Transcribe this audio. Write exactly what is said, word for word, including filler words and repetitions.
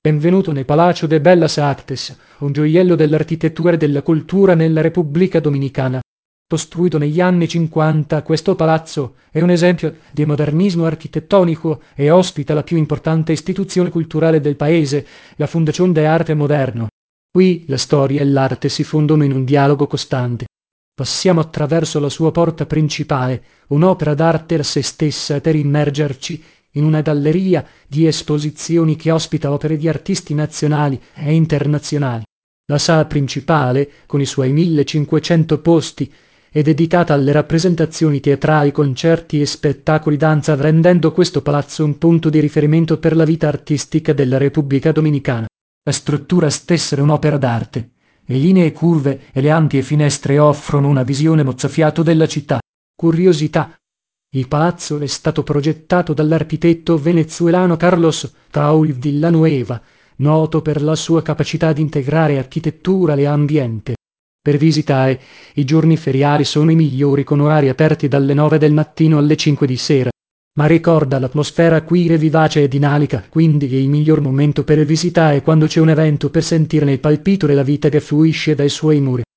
Benvenuto nel Palacio de Bellas Artes, un gioiello dell'architettura e della cultura nella Repubblica Dominicana. Costruito negli anni cinquanta, questo palazzo è un esempio di modernismo architettonico e ospita la più importante istituzione culturale del paese, la Fundación de Arte Moderno. Qui la storia e l'arte si fondono in un dialogo costante. Passiamo attraverso la sua porta principale, un'opera d'arte a sé stessa, per immergerci in una galleria di esposizioni che ospita opere di artisti nazionali e internazionali. La sala principale, con i suoi millecinquecento posti, è dedicata alle rappresentazioni teatrali, concerti e spettacoli danza, rendendo questo palazzo un punto di riferimento per la vita artistica della Repubblica Dominicana. La struttura stessa è un'opera d'arte. Le linee curve e le ampie finestre offrono una visione mozzafiato della città. Curiosità: il palazzo è stato progettato dall'architetto venezuelano Carlos Paul Villanueva, noto per la sua capacità di integrare architettura e ambiente. Per visitare, i giorni feriali sono i migliori, con orari aperti dalle nove del mattino alle cinque di sera. Ma ricorda, l'atmosfera qui è vivace e dinamica, quindi il miglior momento per visitare è quando c'è un evento, per sentirne il palpito e la vita che fluisce dai suoi muri.